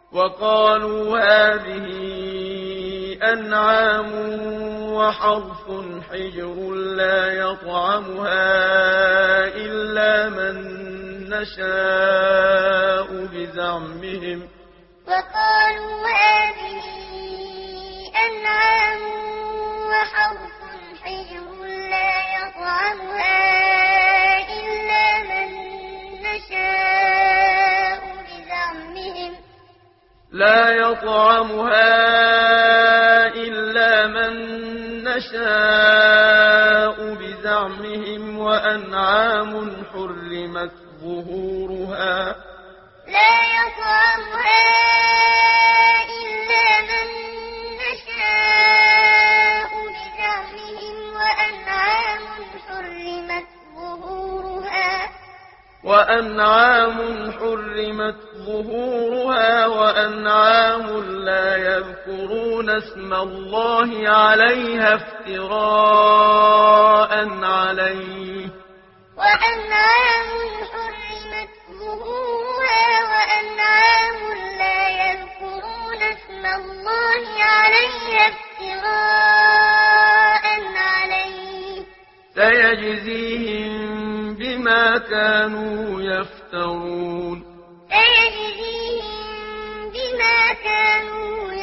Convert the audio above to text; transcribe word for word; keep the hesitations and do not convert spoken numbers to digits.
وقالوا هذه أنعام وحرث حجر لا يطعمها إلا من نشاء بزعمهم وقالوا هذه أنعام وحرث حجر لا يطعمها إلا من نشاء بزعمهم لا يطعمها إلا من نشاء بزعمهم وأنعام حرمت ظهورها لا يطعمها إلا من نشاء بزعمهم وأنعام حرمت ظهورها وأنعام حرمت ظهورها وأنعام لا يذكرون اسم الله عليها افتراء عليه وأنعام حرمت ظهورها وأنعام لا يذكرون اسم الله عليها افتراء عليه سيجزيهم بما كانوا يفترون سيجزيهم بما كانوا